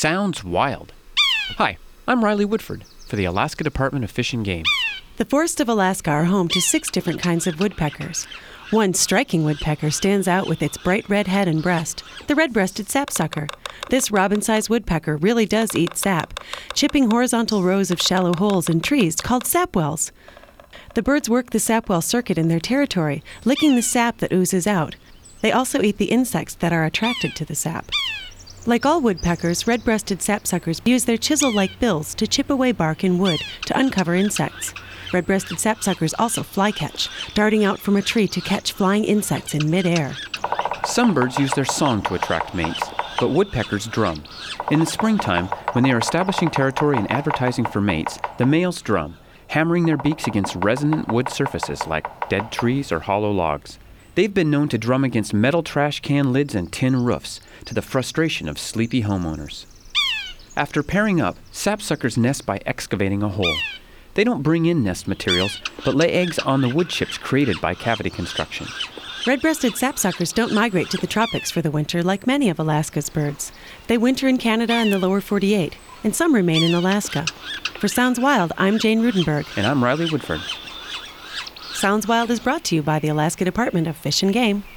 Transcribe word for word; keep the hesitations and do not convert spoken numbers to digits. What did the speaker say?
Sounds wild. Hi, I'm Riley Woodford for the Alaska Department of Fish and Game. The forests of Alaska are home to six different kinds of woodpeckers. One striking woodpecker stands out with its bright red head and breast, the red-breasted sapsucker. This robin-sized woodpecker really does eat sap, chipping horizontal rows of shallow holes in trees called sapwells. The birds work the sapwell circuit in their territory, licking the sap that oozes out. They also eat the insects that are attracted to the sap. Like all woodpeckers, red-breasted sapsuckers use their chisel-like bills to chip away bark and wood to uncover insects. Red-breasted sapsuckers also fly-catch, darting out from a tree to catch flying insects in mid-air. Some birds use their song to attract mates, but woodpeckers drum. In the springtime, when they are establishing territory and advertising for mates, the males drum, hammering their beaks against resonant wood surfaces like dead trees or hollow logs. They've been known to drum against metal trash can lids and tin roofs, to the frustration of sleepy homeowners. After pairing up, sapsuckers nest by excavating a hole. They don't bring in nest materials, but lay eggs on the wood chips created by cavity construction. Red-breasted sapsuckers don't migrate to the tropics for the winter like many of Alaska's birds. They winter in Canada and the lower forty-eight, and some remain in Alaska. For Sounds Wild, I'm Jane Rudenberg. And I'm Riley Woodford. Sounds Wild is brought to you by the Alaska Department of Fish and Game.